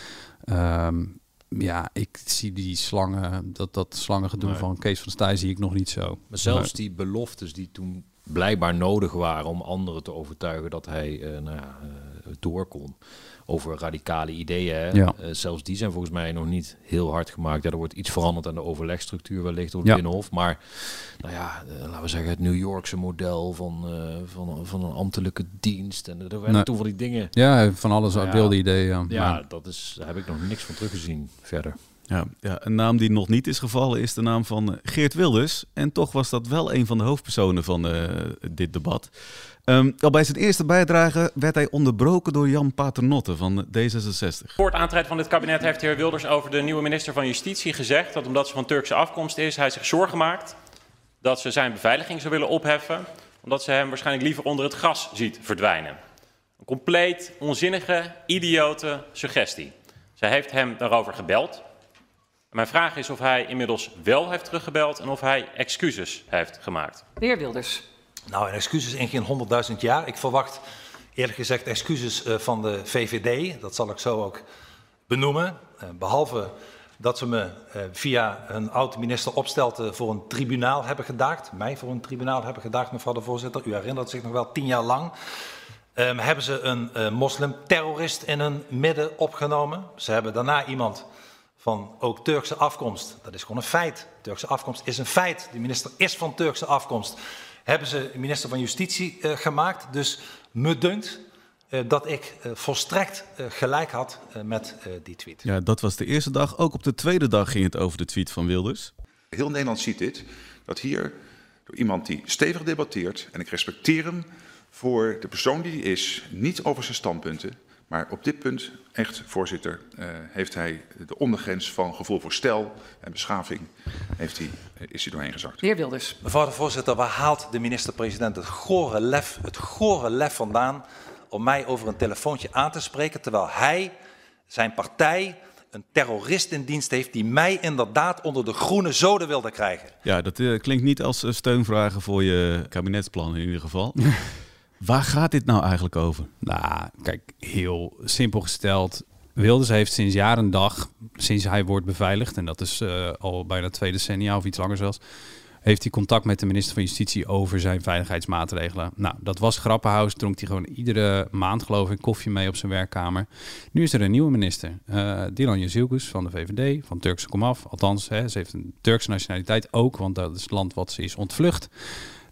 Um, Ja, ik zie die slangen, dat, dat slangengedoe nee. van Kees van der Staaij zie ik nog niet zo. Maar zelfs die beloftes die toen blijkbaar nodig waren om anderen te overtuigen dat hij uh, nou ja, uh, door kon over radicale ideeën. Hè? Ja. Uh, zelfs die zijn volgens mij nog niet heel hard gemaakt. Ja, er wordt iets veranderd aan de overlegstructuur wellicht door het ja. Binnenhof. Maar nou ja, uh, laten we zeggen het New Yorkse model van, uh, van, van een ambtelijke dienst. En er werden nee. toen van die dingen. Ja, van alles nou, wilde ideeën. Ja, ja maar... dat is, daar heb ik nog niks van teruggezien verder. Ja, ja, een naam die nog niet is gevallen is de naam van Geert Wilders. En toch was dat wel een van de hoofdpersonen van uh, dit debat. Um, al bij zijn eerste bijdrage werd hij onderbroken door Jan Paternotte van D zesenzestig. Voor het aantreden van dit kabinet heeft de heer Wilders over de nieuwe minister van Justitie gezegd dat omdat ze van Turkse afkomst is, hij zich zorgen maakt dat ze zijn beveiliging zou willen opheffen, omdat ze hem waarschijnlijk liever onder het gras ziet verdwijnen. Een compleet onzinnige, idiote suggestie. Zij heeft hem daarover gebeld. Mijn vraag is of hij inmiddels wel heeft teruggebeld en of hij excuses heeft gemaakt. De heer Wilders. Nou, en excuses in geen honderdduizend jaar. Ik verwacht eerlijk gezegd excuses uh, van de V V D. Dat zal ik zo ook benoemen. Uh, behalve dat ze me uh, via een oud-minister Opstelten voor een tribunaal hebben gedaagd. Mij voor een tribunaal hebben gedaagd, mevrouw de voorzitter. U herinnert zich nog wel, tien jaar lang. Um, hebben ze een uh, moslimterrorist in hun midden opgenomen. Ze hebben daarna iemand van ook Turkse afkomst. Dat is gewoon een feit. Turkse afkomst is een feit. De minister is van Turkse afkomst. Hebben ze minister van Justitie uh, gemaakt. Dus me dunkt uh, dat ik uh, volstrekt uh, gelijk had uh, met uh, die tweet. Ja, dat was de eerste dag. Ook op de tweede dag ging het over de tweet van Wilders. Heel Nederland ziet dit. Dat hier door iemand die stevig debatteert, en ik respecteer hem voor de persoon die hij is, niet over zijn standpunten. Maar op dit punt, echt, voorzitter, uh, heeft hij de ondergrens van gevoel voor stijl en beschaving, heeft hij, is hij doorheen gezakt. De heer Wilders. Mevrouw de voorzitter, waar haalt de minister-president het gore lef, het gore lef vandaan om mij over een telefoontje aan te spreken, terwijl hij, zijn partij, een terrorist in dienst heeft die mij inderdaad onder de groene zoden wilde krijgen? Ja, dat uh, klinkt niet als uh, steunvragen voor je kabinetsplan in ieder geval. Waar gaat dit nou eigenlijk over? Nou, kijk, heel simpel gesteld. Wilders heeft sinds jaar en dag, sinds hij wordt beveiligd, en dat is uh, al bijna twee decennia of iets langer zelfs, heeft hij contact met de minister van Justitie over zijn veiligheidsmaatregelen. Nou, dat was Grappenhuis, dronk hij gewoon iedere maand, geloof ik, koffie mee op zijn werkkamer. Nu is er een nieuwe minister, uh, Dilan Yazilgus van de V V D, van Turkse komaf. Althans, hè, ze heeft een Turkse nationaliteit ook, want dat is het land wat ze is ontvlucht.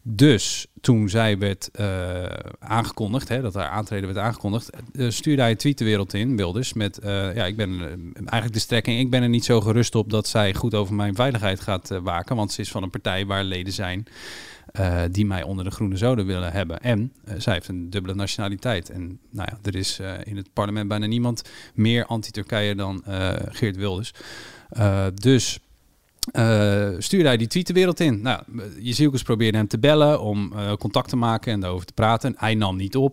Dus toen zij werd uh, aangekondigd, hè, dat haar aantreden werd aangekondigd, uh, stuurde hij een tweet de wereld in, Wilders, met uh, ja, ik ben uh, eigenlijk de strekking, ik ben er niet zo gerust op dat zij goed over mijn veiligheid gaat uh, waken, want ze is van een partij waar leden zijn uh, die mij onder de groene zoden willen hebben. En uh, zij heeft een dubbele nationaliteit. En nou ja, er is uh, in het parlement bijna niemand meer anti-Turkije dan uh, Geert Wilders. Uh, dus... Uh, stuurde hij die tweet de wereld in. Nou, Jezielkes probeerde hem te bellen om uh, contact te maken en daarover te praten. Hij nam niet op.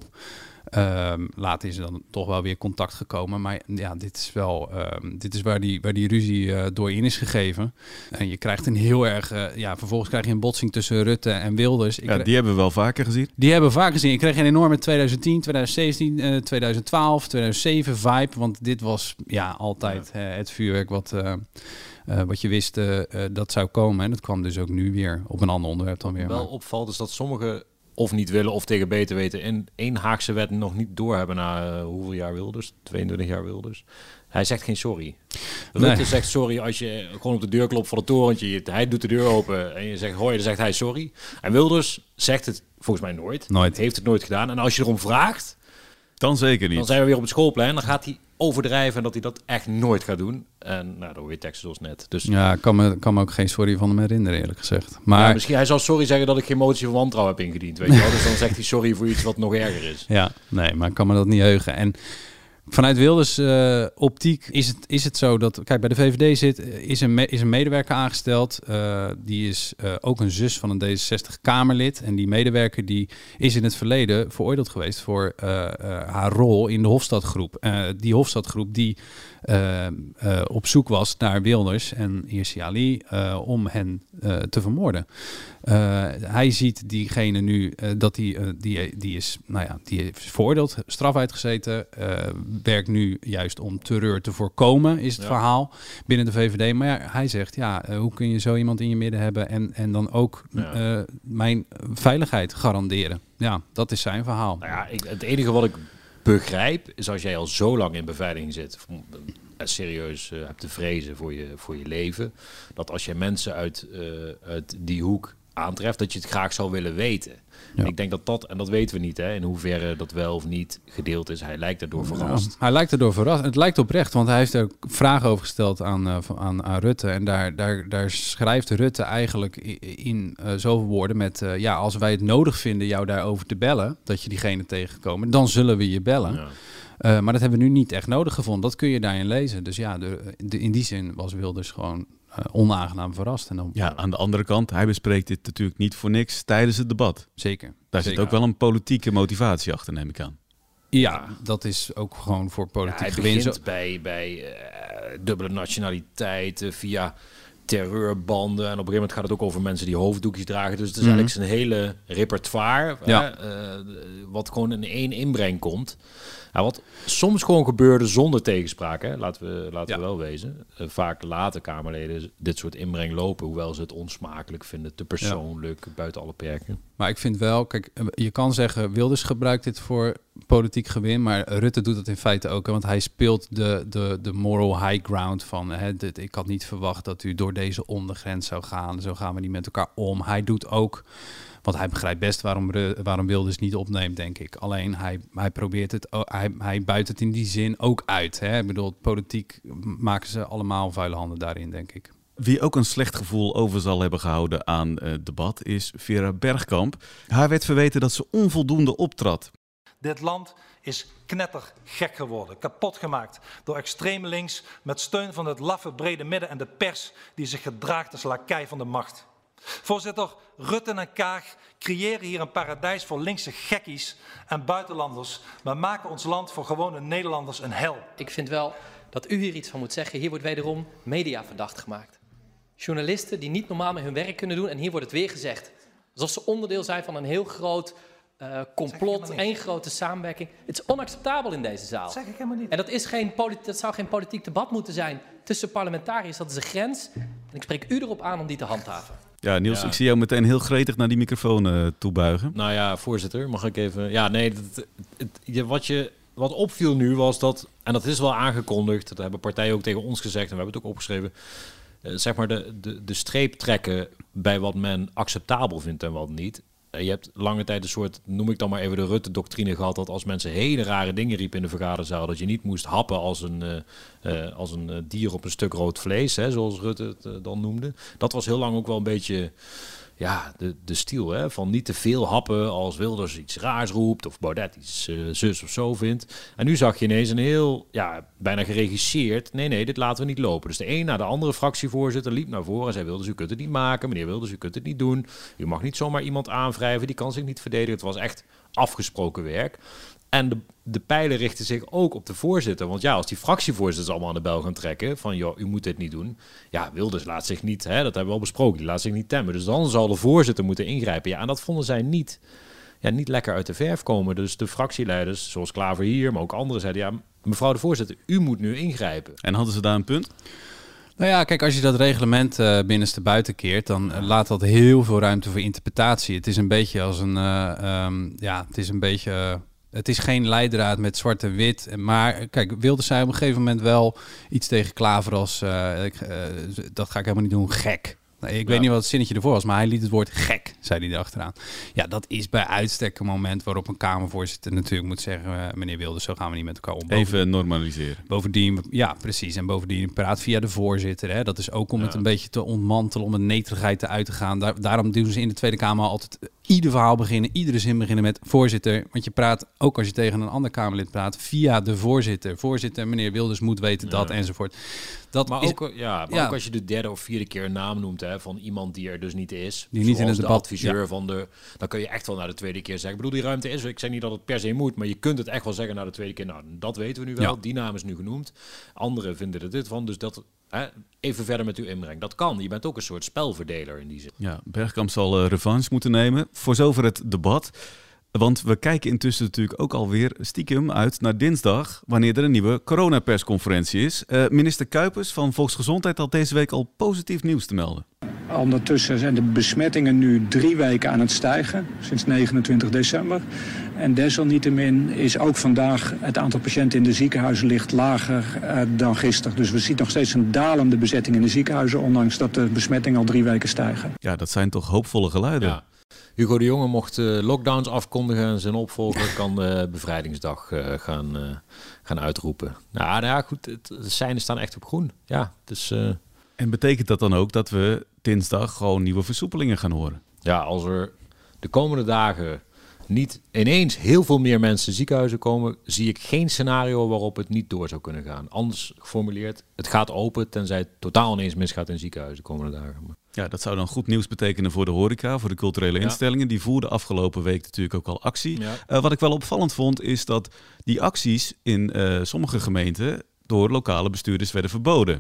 Uh, later is er dan toch wel weer contact gekomen. Maar ja, dit is wel uh, dit is waar die, waar die ruzie uh, door in is gegeven. En je krijgt een heel erg... Uh, ja, vervolgens krijg je een botsing tussen Rutte en Wilders. Ik ja, die hebben we wel vaker gezien. Die hebben we vaker gezien. Ik kreeg een enorme twintig tien, twintig zeventien, uh, twintig twaalf, twintig zeven vibe. Want dit was ja altijd ja. Uh, het vuurwerk wat... Uh, Uh, wat je wist uh, uh, dat zou komen. En dat kwam dus ook nu weer op een ander onderwerp dan weer. Wat wel opvalt is dat sommigen of niet willen of tegen beter weten... in één Haagse wet nog niet doorhebben na uh, hoeveel jaar Wilders? tweeëntwintig jaar Wilders. Hij zegt geen sorry. Rutte nee. zegt sorry als je gewoon op de deur klopt van het torentje. Hij doet de deur open en je zegt hoi, dan zegt hij sorry. En Wilders zegt het volgens mij nooit. Nooit. Heeft het nooit gedaan. En als je erom vraagt... Dan zeker niet. Dan zijn we weer op het schoolplein. Dan gaat hij overdrijven en dat hij dat echt nooit gaat doen. En nou, dan hoor je teksten zoals net. Dus ja, ik kan me, kan me ook geen sorry van hem herinneren, eerlijk gezegd. Maar ja, misschien hij zal sorry zeggen dat ik geen motie van wantrouwen heb ingediend. Weet je wel? Dus dan zegt hij sorry voor iets wat nog erger is. Ja, nee, maar ik kan me dat niet heugen. En vanuit Wilders uh, optiek is het, is het zo dat... Kijk, bij de V V D zit, is een, me, is een medewerker aangesteld. Uh, die is uh, ook een zus van een D zesenzestig-Kamerlid. En die medewerker die is in het verleden veroordeeld geweest... voor uh, uh, haar rol in de Hofstadgroep. Uh, die Hofstadgroep die uh, uh, op zoek was naar Wilders en Hirsi Ali... Uh, om hen uh, te vermoorden. Uh, hij ziet diegene nu uh, dat die, uh, die, die is, nou ja, die is veroordeeld, straf uitgezeten, uh, werkt nu juist om terreur te voorkomen, is het ja. verhaal binnen de V V D. Maar ja, hij zegt, ja, uh, hoe kun je zo iemand in je midden hebben en, en dan ook ja. uh, mijn veiligheid garanderen? Ja, dat is zijn verhaal. Nou ja, ik, het enige wat ik begrijp is als jij al zo lang in beveiliging zit, serieus uh, hebt te vrezen voor je, voor je leven, dat als je mensen uit, uh, uit die hoek aantreft, dat je het graag zou willen weten. Ja. Ik denk dat dat, en dat weten we niet, hè, in hoeverre dat wel of niet gedeeld is. Hij lijkt erdoor verrast. Ja, hij lijkt erdoor verrast. Het lijkt oprecht, want hij heeft er vragen over gesteld aan, uh, aan, aan Rutte. En daar, daar, daar schrijft Rutte eigenlijk in, in uh, zoveel woorden met... Uh, ja, als wij het nodig vinden jou daarover te bellen, dat je diegene tegenkomen, dan zullen we je bellen. Ja. Uh, maar dat hebben we nu niet echt nodig gevonden. Dat kun je daarin lezen. Dus ja, de, de, in die zin was Wilders gewoon uh, onaangenaam verrast. En dan, ja, aan de andere kant, hij bespreekt dit natuurlijk niet voor niks tijdens het debat. Zeker. Daar Zeker. zit ook wel een politieke motivatie achter, neem ik aan. Ja, dat is ook gewoon voor politiek ja, hij gewin. begint bij, bij uh, dubbele nationaliteit, uh, via terreurbanden. En op een gegeven moment gaat het ook over mensen die hoofddoekjes dragen. Dus het is mm-hmm. eigenlijk zijn hele repertoire, ja. hè, uh, wat gewoon in één inbreng komt. Ja, wat soms gewoon gebeurde zonder tegenspraak, hè? Laten we, laten ja. we wel wezen. Uh, vaak laten Kamerleden dit soort inbreng lopen, hoewel ze het onsmakelijk vinden, te persoonlijk, ja. buiten alle perken. Maar ik vind wel, kijk, je kan zeggen, Wilders gebruikt dit voor politiek gewin, maar Rutte doet dat in feite ook, hè, want hij speelt de, de, de moral high ground van, hè, dit, ik had niet verwacht dat u door deze ondergrens zou gaan, zo gaan we niet met elkaar om. Hij doet ook... Want hij begrijpt best waarom, waarom Wilders niet opneemt, denk ik. Alleen hij, hij probeert het, hij, hij buit het in die zin ook uit. Hè? Ik bedoel, politiek maken ze allemaal vuile handen daarin, denk ik. Wie ook een slecht gevoel over zal hebben gehouden aan het uh, debat is Vera Bergkamp. Haar werd verweten dat ze onvoldoende optrad. Dit land is knettergek geworden, kapot gemaakt door extreem links met steun van het laffe brede midden en de pers die zich gedraagt als lakij van de macht. Voorzitter, Rutte en Kaag creëren hier een paradijs voor linkse gekkies en buitenlanders, maar maken ons land voor gewone Nederlanders een hel. Ik vind wel dat u hier iets van moet zeggen. Hier wordt wederom media verdacht gemaakt. Journalisten die niet normaal met hun werk kunnen doen en hier wordt het weer gezegd. Alsof ze onderdeel zijn van een heel groot uh, complot, één grote samenwerking. Het is onacceptabel in deze zaal. Dat zeg ik helemaal niet. En dat, is geen dat zou geen politiek debat moeten zijn tussen parlementariërs. Dat is een grens. En ik spreek u erop aan om die te handhaven. Ja, Niels, ja. ik zie jou meteen heel gretig naar die microfoon uh, toebuigen. Nou ja, voorzitter, mag ik even... Ja, nee, het, het, het, wat, je, wat opviel nu was dat... En dat is wel aangekondigd, dat hebben partijen ook tegen ons gezegd... en we hebben het ook opgeschreven... Uh, zeg maar de, de, de streep trekken bij wat men acceptabel vindt en wat niet... je hebt lange tijd een soort, noem ik dan maar even de Rutte-doctrine gehad, dat als mensen hele rare dingen riepen in de vergaderzaal, dat je niet moest happen als een, uh, uh, als een uh, dier op een stuk rood vlees, hè, zoals Rutte het uh, dan noemde. Dat was heel lang ook wel een beetje... Ja, de, de stiel, hè, van niet te veel happen als Wilders iets raars roept of Baudet iets uh, zus of zo vindt. En nu zag je ineens een heel, ja, bijna geregisseerd, nee, nee, dit laten we niet lopen. Dus de een na de andere fractievoorzitter liep naar voren en zei, Wilders, u kunt het niet maken, meneer Wilders, u kunt het niet doen. U mag niet zomaar iemand aanwrijven, die kan zich niet verdedigen. Het was echt afgesproken werk. En de, de pijlen richten zich ook op de voorzitter. Want ja, als die fractievoorzitters allemaal aan de bel gaan trekken... van, joh, u moet dit niet doen. Ja, Wilders laat zich niet, hè, dat hebben we al besproken... die laat zich niet temmen. Dus dan zal de voorzitter moeten ingrijpen. Ja, en dat vonden zij niet, ja, niet lekker uit de verf komen. Dus de fractieleiders, zoals Klaver hier... maar ook anderen zeiden, ja, mevrouw de voorzitter... u moet nu ingrijpen. En hadden ze daar een punt? Nou ja, kijk, als je dat reglement uh, binnenste buiten keert, dan uh, laat dat heel veel ruimte voor interpretatie. Het is een beetje als een, uh, um, ja, het is een beetje... Uh, Het is geen leidraad met zwart en wit. Maar kijk, Wilders zei op een gegeven moment wel iets tegen Klaver als... Uh, ik, uh, dat ga ik helemaal niet doen, gek. Nee, ik ja. weet niet wat het zinnetje ervoor was, maar hij liet het woord gek, zei hij erachteraan. Ja, dat is bij uitstek een moment waarop een Kamervoorzitter natuurlijk moet zeggen... Uh, meneer Wilders, zo gaan we niet met elkaar om. Even normaliseren. Bovendien, ja, precies. En bovendien praat via de voorzitter. Hè. Dat is ook om ja. het een beetje te ontmantelen, om de neterigheid te uit te gaan. Daar, daarom doen ze in de Tweede Kamer altijd... ieder verhaal beginnen, iedere zin beginnen met voorzitter. Want je praat, ook als je tegen een ander Kamerlid praat, via de voorzitter. Voorzitter, meneer Wilders moet weten dat, ja. enzovoort. Dat maar is, ook, ja, maar ja. ook als je de derde of vierde keer een naam noemt, hè, van iemand die er dus niet is. Die niet in het de debat. adviseur Ja. van de... Dan kun je echt wel naar de tweede keer zeggen. Ik bedoel, die ruimte is er. Ik zeg niet dat het per se moet, maar je kunt het echt wel zeggen naar de tweede keer. Nou, dat weten we nu wel. Ja. Die naam is nu genoemd. Anderen vinden er dit van. Dus dat... Hè, even verder met uw inbreng. Dat kan. Je bent ook een soort spelverdeler in die zin. Ja, Bergkamp zal uh, revanche moeten nemen. Voor zover het debat. Want we kijken intussen natuurlijk ook alweer stiekem uit naar dinsdag, wanneer er een nieuwe coronapersconferentie is. Uh, minister Kuipers van Volksgezondheid had deze week al positief nieuws te melden. Ondertussen zijn de besmettingen nu drie weken aan het stijgen, sinds negenentwintig december. En desalniettemin is ook vandaag het aantal patiënten in de ziekenhuizen ligt lager uh, dan gisteren. Dus we zien nog steeds een dalende bezetting in de ziekenhuizen, ondanks dat de besmettingen al drie weken stijgen. Ja, dat zijn toch hoopvolle geluiden. Ja. Hugo de Jonge mocht uh, lockdowns afkondigen en zijn opvolger kan de bevrijdingsdag uh, gaan, uh, gaan uitroepen. Nou, nou ja, goed, het, de seinen staan echt op groen. Ja, dus... Uh... En betekent dat dan ook dat we dinsdag gewoon nieuwe versoepelingen gaan horen? Ja, als er de komende dagen niet ineens heel veel meer mensen in ziekenhuizen komen, zie ik geen scenario waarop het niet door zou kunnen gaan. Anders geformuleerd, het gaat open tenzij het totaal ineens misgaat in ziekenhuizen de komende dagen. Ja, dat zou dan goed nieuws betekenen voor de horeca, voor de culturele instellingen. Ja. Die voerden afgelopen week natuurlijk ook al actie. Ja. Uh, wat ik wel opvallend vond, is dat die acties in uh, sommige gemeenten door lokale bestuurders werden verboden.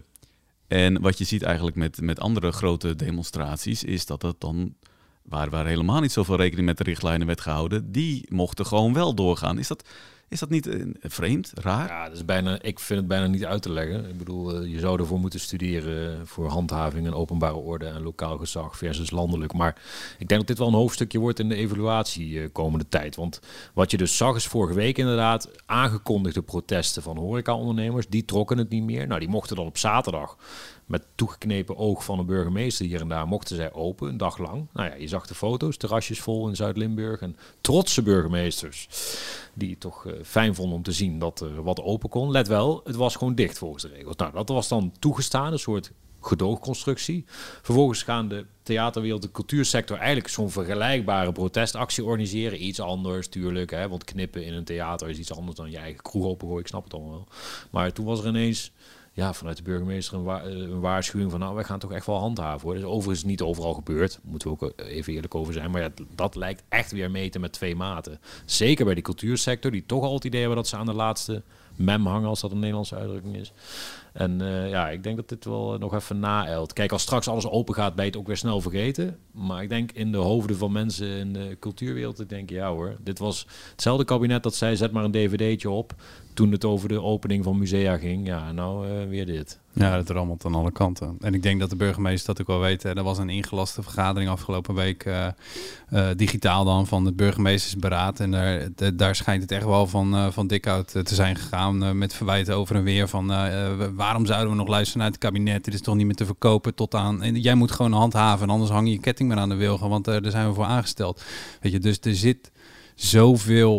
En wat je ziet eigenlijk met, met andere grote demonstraties, is dat dat dan, waar, waar helemaal niet zoveel rekening met de richtlijnen werd gehouden, die mochten gewoon wel doorgaan. Is dat, is dat niet uh, vreemd, raar? Ja, dat is bijna, ik vind het bijna niet uit te leggen. Ik bedoel, uh, je zou ervoor moeten studeren voor handhaving en openbare orde en lokaal gezag versus landelijk. Maar ik denk dat dit wel een hoofdstukje wordt in de evaluatie uh, komende tijd. Want wat je dus zag is vorige week inderdaad aangekondigde protesten van horecaondernemers. Die trokken het niet meer. Nou, die mochten dan op zaterdag met toegeknepen oog van een burgemeester hier en daar mochten zij open, een dag lang. Nou ja, je zag de foto's, terrasjes vol in Zuid-Limburg en trotse burgemeesters die het toch uh, fijn vonden om te zien dat er wat open kon. Let wel, het was gewoon dicht volgens de regels. Nou, dat was dan toegestaan, een soort gedoogconstructie. Vervolgens gaan de theaterwereld, de cultuursector eigenlijk zo'n vergelijkbare protestactie organiseren. Iets anders, tuurlijk, hè, want knippen in een theater is iets anders dan je eigen kroeg opengooien, ik snap het allemaal wel. Maar toen was er ineens ja, vanuit de burgemeester een, wa- een waarschuwing van, nou, wij gaan toch echt wel handhaven, hoor. Dat is overigens niet overal gebeurd, moeten we ook even eerlijk over zijn. Maar ja, dat lijkt echt weer meten met twee maten. Zeker bij die cultuursector, die toch al het idee hebben dat ze aan de laatste mem hangen, als dat een Nederlandse uitdrukking is. En uh, ja, ik denk dat dit wel nog even naeilt. Kijk, als straks alles open gaat, ben je het ook weer snel vergeten. Maar ik denk in de hoofden van mensen in de cultuurwereld, ik denk, ja hoor, dit was hetzelfde kabinet dat zei, zet maar een dvd'tje op. Toen het over de opening van musea ging, ja, nou uh, weer dit. Ja, dat rammelt aan alle kanten. En ik denk dat de burgemeester dat ook wel weet. Hè. Er was een ingelaste vergadering afgelopen week, uh, uh, digitaal dan, van het burgemeestersberaad. En daar, de, daar schijnt het echt wel van, uh, van dik uit te zijn gegaan. Uh, met verwijten over en weer van uh, uh, waarom zouden we nog luisteren naar het kabinet? Dit is toch niet meer te verkopen tot aan... En jij moet gewoon handhaven, anders hang je je ketting maar aan de wilgen. Want uh, daar zijn we voor aangesteld. Weet je, dus er zit zoveel...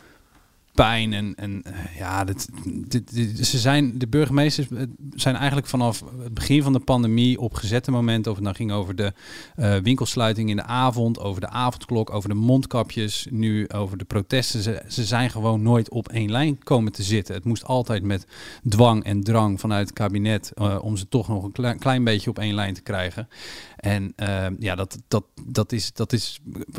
pijn en, en ja, dit, dit, dit, ze zijn, de burgemeesters zijn eigenlijk vanaf het begin van de pandemie op gezette momenten, of het nou ging over de uh, winkelsluiting in de avond, over de avondklok, over de mondkapjes, nu over de protesten. Ze, ze zijn gewoon nooit op één lijn komen te zitten. Het moest altijd met dwang en drang vanuit het kabinet uh, om ze toch nog een klein, klein beetje op één lijn te krijgen. En uh, ja, dat, dat, dat is, dat is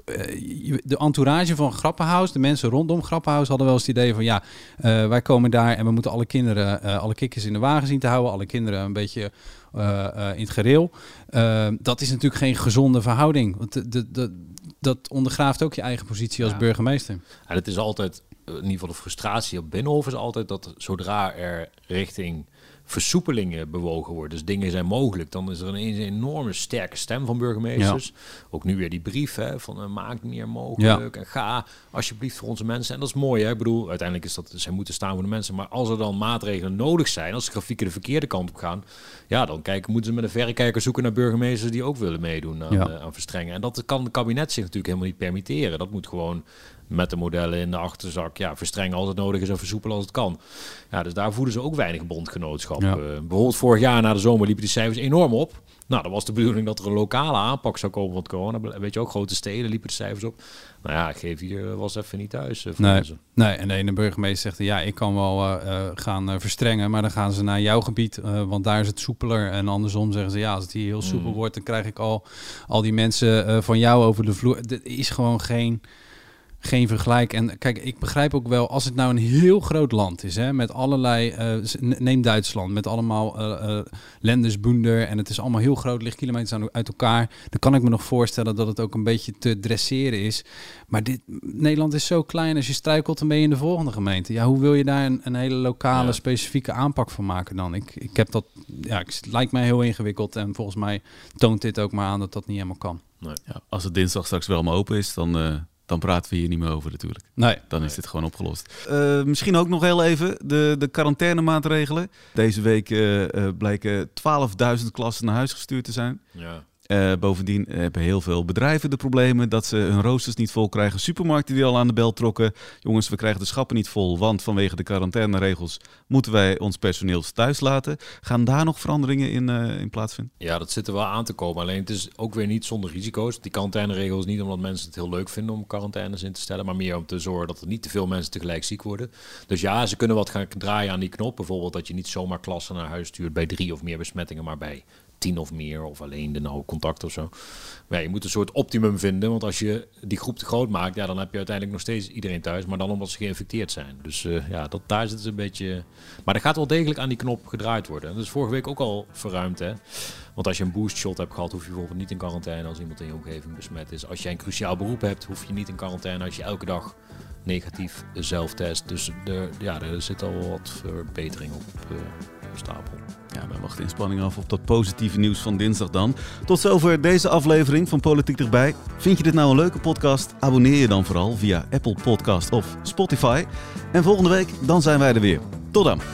uh, de entourage van Grappenhaus, de mensen rondom Grappenhaus hadden wel eens het idee van ja, uh, wij komen daar en we moeten alle kinderen, uh, alle kikkers in de wagen zien te houden, alle kinderen een beetje uh, uh, in het gereel. Uh, dat is natuurlijk geen gezonde verhouding. Want de, de, de, dat ondergraaft ook je eigen positie als ja. burgemeester. Ja, het is altijd, in ieder geval de frustratie op Binnenhof is altijd dat zodra er richting versoepelingen bewogen worden, dus dingen zijn mogelijk, dan is er ineens een enorme sterke stem van burgemeesters. Ja. Ook nu weer die brief hè, van uh, maak meer mogelijk ja. en ga alsjeblieft voor onze mensen. En dat is mooi, hè? Ik bedoel, uiteindelijk is dat, zij moeten staan voor de mensen, maar als er dan maatregelen nodig zijn, als de grafieken de verkeerde kant op gaan, ja, dan kijken, moeten ze met een verrekijker zoeken naar burgemeesters die ook willen meedoen aan, ja. uh, aan verstrengen. En dat kan het kabinet zich natuurlijk helemaal niet permitteren. Dat moet gewoon met de modellen in de achterzak, ja, verstrengen als het nodig is en versoepelen als het kan. Ja, dus daar voeden ze ook weinig bondgenootschap. Ja. Uh, bijvoorbeeld vorig jaar na de zomer liepen die cijfers enorm op. Nou, dat was de bedoeling dat er een lokale aanpak zou komen van het corona. Weet je ook, grote steden liepen de cijfers op. Nou ja, ik geef hier was even niet thuis. Uh, nee, nee, en de ene burgemeester zegt, ja, ik kan wel uh, uh, gaan uh, verstrengen, maar dan gaan ze naar jouw gebied, uh, want daar is het soepeler. En andersom zeggen ze, ja, als het hier heel soepel mm. wordt, dan krijg ik al, al die mensen uh, van jou over de vloer. Er is gewoon geen... Geen vergelijk. En kijk, ik begrijp ook wel, als het nou een heel groot land is, hè, met allerlei, uh, neem Duitsland, met allemaal uh, uh, Ländersbünder en het is allemaal heel groot, ligt kilometers uit elkaar, dan kan ik me nog voorstellen dat het ook een beetje te dresseren is. Maar dit, Nederland is zo klein, als je struikelt, dan ben je in de volgende gemeente. Ja, hoe wil je daar een, een hele lokale, ja. specifieke aanpak van maken dan? Ik, ik heb dat, ja, het lijkt mij heel ingewikkeld en volgens mij toont dit ook maar aan dat dat niet helemaal kan. Nee. Ja, als het dinsdag straks wel maar open is, dan... Uh... Dan praten we hier niet meer over natuurlijk. Nee. Dan is nee. dit gewoon opgelost. Uh, misschien ook nog heel even de, de quarantainemaatregelen. Deze week uh, uh, blijken twaalfduizend klassen naar huis gestuurd te zijn. Ja. Uh, bovendien hebben heel veel bedrijven de problemen dat ze hun roosters niet vol krijgen. Supermarkten die al aan de bel trokken. Jongens, we krijgen de schappen niet vol, want vanwege de quarantaineregels moeten wij ons personeel thuis laten. Gaan daar nog veranderingen in, uh, in plaatsvinden? Ja, dat zit er wel aan te komen. Alleen het is ook weer niet zonder risico's. Die quarantaineregels niet omdat mensen het heel leuk vinden om quarantaines in te stellen, maar meer om te zorgen dat er niet te veel mensen tegelijk ziek worden. Dus ja, ze kunnen wat gaan draaien aan die knop. Bijvoorbeeld dat je niet zomaar klassen naar huis stuurt bij drie of meer besmettingen, maar bij tien of meer, of alleen de nauwe contact of zo. Maar ja, je moet een soort optimum vinden, want als je die groep te groot maakt, ja, dan heb je uiteindelijk nog steeds iedereen thuis, maar dan omdat ze geïnfecteerd zijn. Dus uh, ja, dat, daar zit het een beetje... Maar er gaat wel degelijk aan die knop gedraaid worden. En dat is vorige week ook al verruimd, hè. Want als je een boostshot hebt gehad, hoef je bijvoorbeeld niet in quarantaine als iemand in je omgeving besmet is. Als jij een cruciaal beroep hebt, hoef je niet in quarantaine als je elke dag negatief zelftest. Dus er, ja, er zit al wat verbetering op uh, stapel. Ja, wij wachten in spanning af op dat positieve nieuws van dinsdag dan. Tot zover deze aflevering van Politiek Dichtbij. Vind je dit nou een leuke podcast? Abonneer je dan vooral via Apple Podcast of Spotify. En volgende week, dan zijn wij er weer. Tot dan.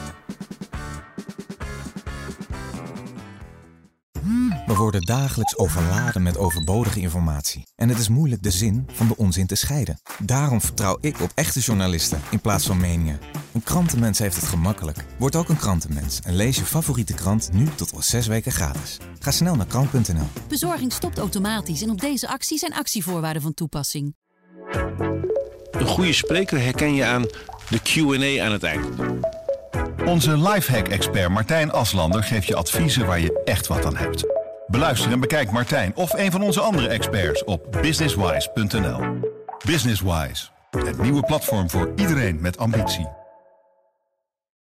We worden dagelijks overladen met overbodige informatie. En het is moeilijk de zin van de onzin te scheiden. Daarom vertrouw ik op echte journalisten in plaats van meningen. Een krantenmens heeft het gemakkelijk. Word ook een krantenmens en lees je favoriete krant nu tot al zes weken gratis. Ga snel naar krant punt n l. Bezorging stopt automatisch en op deze actie zijn actievoorwaarden van toepassing. Een goede spreker herken je aan de Q en A aan het eind. Onze lifehack-expert Martijn Aslander geeft je adviezen waar je echt wat aan hebt. Beluister en bekijk Martijn of een van onze andere experts op businesswise punt n l. Businesswise, het nieuwe platform voor iedereen met ambitie.